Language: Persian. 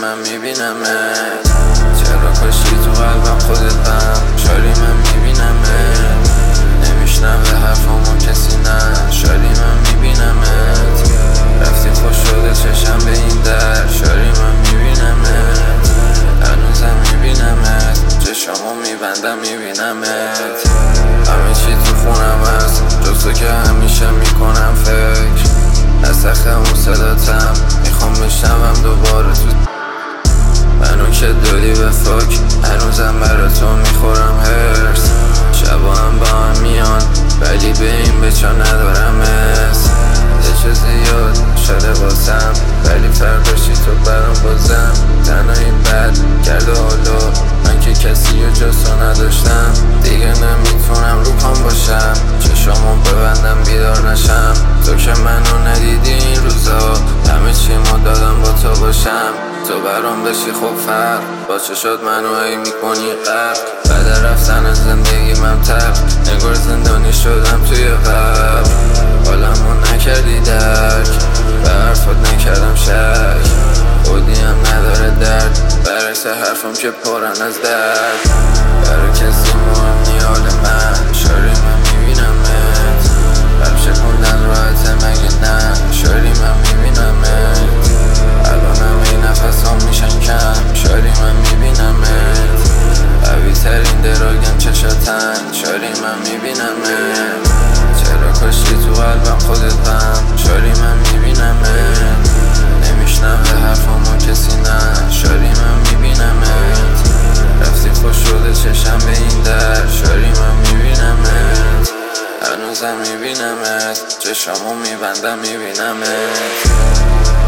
من میبینمت. چرا کاشی تو قلبم خودت بم شاری من میبینمت. نمیشنوه حرفامو کسی نه شاری من میبینمت. رفتی خوش شده چشم به این در شاری من میبینمت. هنوزم میبینمت چشامو میبندم میبینمت. همه چی تو خونم هست جز تو که همیشه میکنم فکر. نسخه اون صداتم میخوام بشنوم دوباره تو. منو که دادی به فاک هنوزم برا تو میخورم هرس. شبا هم با هم میان ولی به این بچا ندارم اس. یه چه زیاد شده باسم ولی فرقشی تو برام بازم. تنهایی بد کرده حالا من که کسی و جاسو نداشتم. دیگه نمیتونم رو پام باشم چشامو ببندم بیدار نشم. تو که منو ندیدی این روزا همه چی ما دادم با تو باشم. تو برام بشی خوب فرق با چه شد منو ای میکنی غرق. بعد رفتن زندگی من تب نگار زندانی شدم توی قبر. حالمو نکردی درک به حرفات نکردم شک. خودیم نداره درد برعکس حرفم که پرن از درد. برای کسی مهم نی حال من شاری من میبینمت. قلب شکوندن راحته مگه نه شاری من میبینمت. الانم این نفسام میشن کم شاری من میبینمت. قوی ترین دراگم چشاتن شاری من میبینمت. چرا کاشی تو قلبم خودت بم شاری من میبینمت. نمیشنوه حرفامو کسی نه شاری من میبینمت. رفتی خوش شده چشم به این در شاری من میبینمت. هنوزم میبینمت چشامو میبندم میبینمت.